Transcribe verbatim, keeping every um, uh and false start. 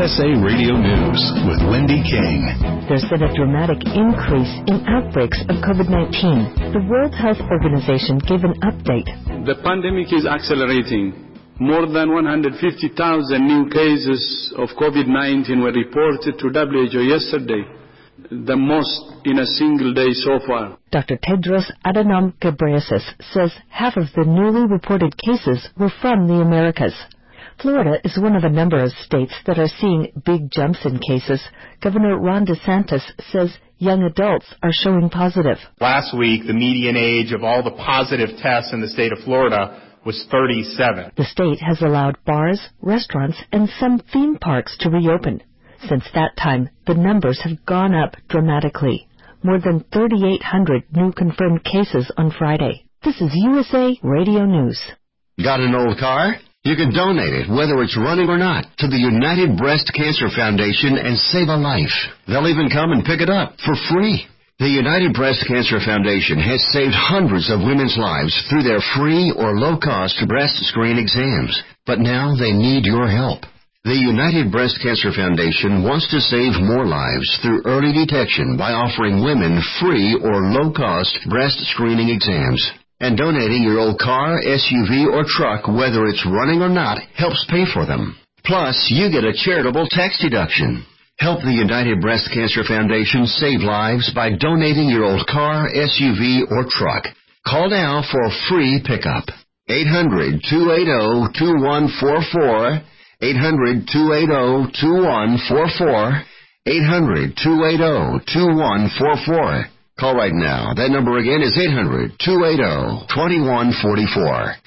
S A Radio News with Wendy King. There's been a dramatic increase in outbreaks of COVID nineteen. The World Health Organization gave an update. The pandemic is accelerating. More than one hundred fifty thousand new cases of COVID nineteen were reported to W H O yesterday, the most in a single day so far. Doctor Tedros Adhanom Ghebreyesus says half of the newly reported cases were from the Americas. Florida is one of a number of states that are seeing big jumps in cases. Governor Ron DeSantis says young adults are showing positive. Last week, the median age of all the positive tests in the state of Florida was thirty-seven. The state has allowed bars, restaurants, and some theme parks to reopen. Since that time, the numbers have gone up dramatically. More than thirty-eight hundred new confirmed cases on Friday. This is U S A Radio News. Got an old car? You can donate it, whether it's running or not, to the United Breast Cancer Foundation and save a life. They'll even come and pick it up for free. The United Breast Cancer Foundation has saved hundreds of women's lives through their free or low-cost breast screen exams. But now they need your help. The United Breast Cancer Foundation wants to save more lives through early detection by offering women free or low-cost breast screening exams. And donating your old car, S U V, or truck, whether it's running or not, helps pay for them. Plus, you get a charitable tax deduction. Help the United Breast Cancer Foundation save lives by donating your old car, S U V, or truck. Call now for a free pickup. eight hundred, two eight zero, two one four four, eight hundred, two eight zero, two one four four, eight hundred, two eight zero, two one four four. Call right now. That number again is eight hundred, two eight zero, two one four four.